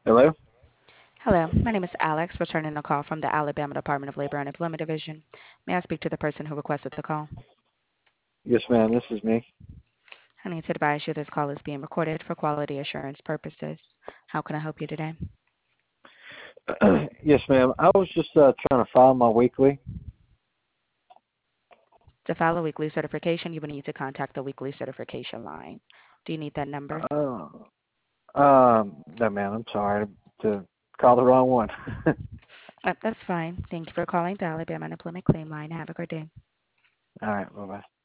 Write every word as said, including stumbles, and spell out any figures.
Hello? Hello, my name is Alex, returning a call from the Alabama Department of Labor and Employment Division. May I speak to the person who requested the call? Yes, ma'am. This is me. I need to advise you this call is being recorded for quality assurance purposes. How can I help you today? Yes, ma'am. I was just uh, trying to file my weekly. To file a weekly certification, you will need to contact the weekly certification line. Do you need that number? Oh, um, no, ma'am. I'm sorry to call the wrong one. Uh, that's fine. Thank you for calling the Alabama Unemployment Claim Line. Have a great day. All right. Bye bye.